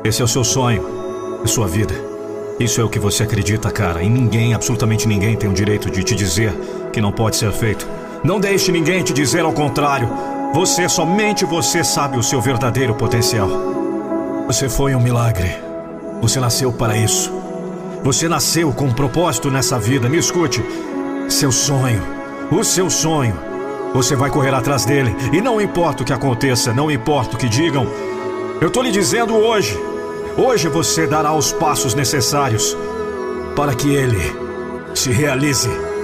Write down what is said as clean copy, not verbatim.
Esse é o seu sonho, é sua vida. Isso é o que você acredita, cara. E ninguém, absolutamente ninguém, tem o direito de te dizer que não pode ser feito. Não deixe ninguém te dizer ao contrário. Você, somente você sabe o seu verdadeiro potencial. Você foi um milagre. Você nasceu para isso. Você nasceu com um propósito nessa vida. Me escute. Seu sonho, o seu sonho, você vai correr atrás dele. E não importa o que aconteça, não importa o que digam. Eu estou lhe dizendo hoje. Hoje você dará os passos necessários para que ele se realize.